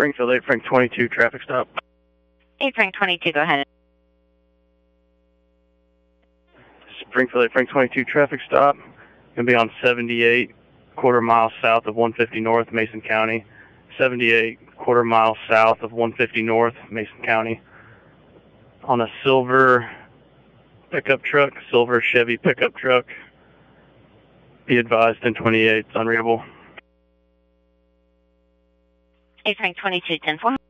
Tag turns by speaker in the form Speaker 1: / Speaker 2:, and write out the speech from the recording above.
Speaker 1: Springfield 8 Frank 22, traffic stop.
Speaker 2: 8 Frank 22, go ahead.
Speaker 1: Springfield 8 Frank 22, traffic stop. Going to be on 78, quarter mile south of 150 North, Mason County. 78, quarter mile south of 150 North, Mason County. On a silver pickup truck, silver Chevy pickup truck. Be advised, 1028, it's unreadable.
Speaker 2: 8 Frank 22, 10-4.